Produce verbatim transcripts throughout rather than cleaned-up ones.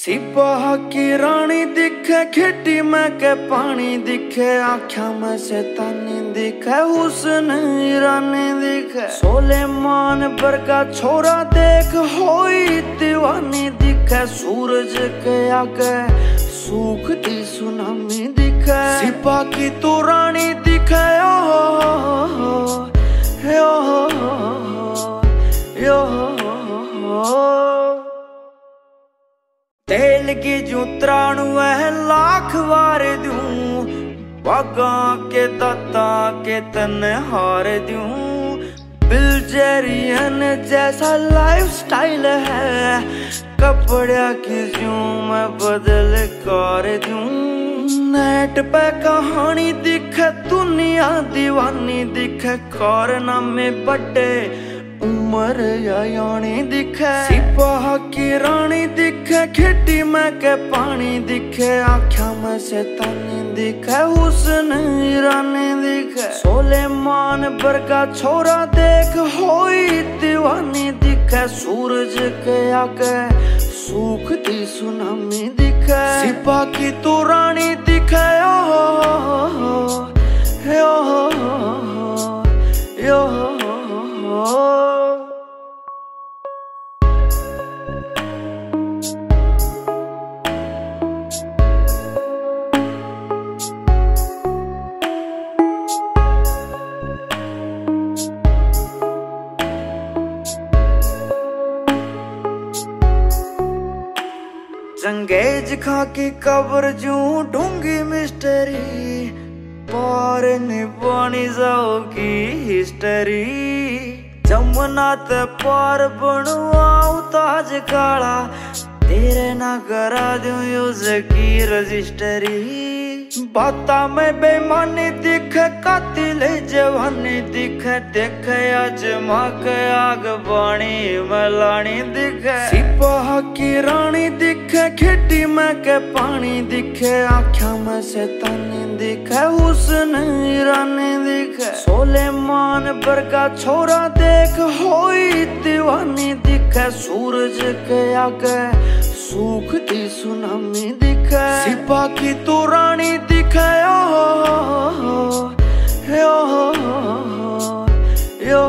सिपाह की रानी दिखे, खिटी में के पानी दिखे, आँखों में शैतानी दिखे, हुस्न ईरानी दिखे, सोलेमान वर्गा छोरा देख होई दीवानी दिखे, सूरज के आगे सूखती सुनामी दिखे, सिपाह की तू रानी दिखे, ओ यो यो तेल की जू त्राणु है लाख वार दूं, बागा के दाता के तन हार दूं, बिल्जेरियन जैसा लाइफ स्टाइल है, कपड़ा की जू मैं बदल कर दूं, नेट पे कहानी दिखे, दुनिया दीवानी दिखे, कारनामे बड़े उम्र यानी दिखे, सिपाह की रानी दिखे, खिटी में के पानी दिखे, आँखों में शैतानी दिखे, हुस्न ईरानी दिखे, सोलेमान वर्गा छोरा देख होई दीवानी दिखे, सूरज के आगे सूखती सुनामी दिखे, सिपाह की तू रानी दिखे, ओ यो यो जंगेज खा की कब्र जू ढूंगी मिस्टरी, पार निभानी जाओगी हिस्टरी, जमुना ते पार बनवाऊं ताज काला, तेरे ना करा दूं यूज की रजिस्टरी, बाता में बेमानी दिखे, कातिल जवानी दिखे, देखे अजमा के आग बाणी मलानी दिखे, सिपाह की रानी दिखे, खिटी में के पानी दिखे, आँखों में शैतानी दिखे, हुस्न ईरानी दिखे, सोलेमान वर्गा छोरा देख होई दीवानी दिखे, सूरज के आगे सूखती सुनामी दिखे, सिपाह की तू रानी दिखे, ओ यो यो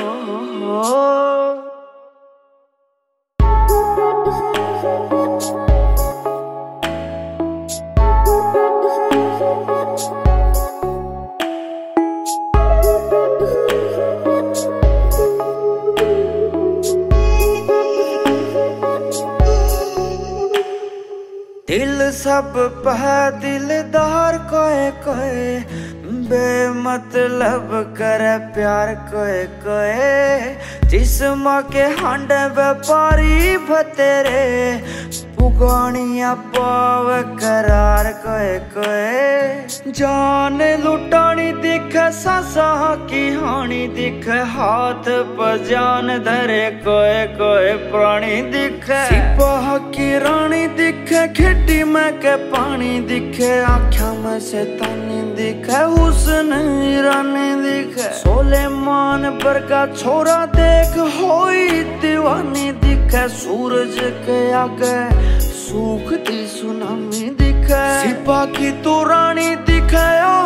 दिल सब पह दिलदार कोए कोए, बेमतलब करे प्यार कोए कोए, जिस्म के हांडे व्यापारी भतेरे, पुगानिया पाव करार कोए कोए, जान लुटानी दिखे, सासा की हानि दिखे, हाथ पर जान धरे कोए कोए प्राणी दिखे, सिपाह की रानी दिखे, खिटी में के पानी दिखे, आँखों में शैतानी दिखे, हुस्न ईरानी दिखे, सोलेमान वर्गा छोरा देख होई दीवानी दिखे, सूरज के आगे सूखती सुनामी दिखे, सिपाह की तू रानी दिखे, ओ